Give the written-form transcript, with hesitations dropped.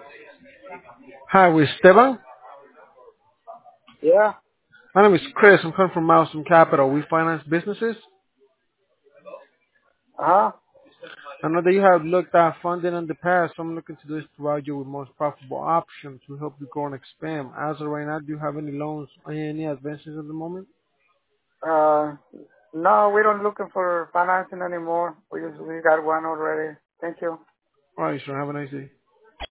Hi, with Esteban. Yeah. My name is Chris. I'm coming from Milestone Capital. We finance businesses. Uh-huh. I know that you have looked at funding in the past, so I'm looking to this to provide you with most profitable options to help you grow and expand. As of right now, do you have any loans or any advances at the moment? Uh, no, we don't looking for financing anymore. We got one already. Thank you. All right, sure. Have a nice day.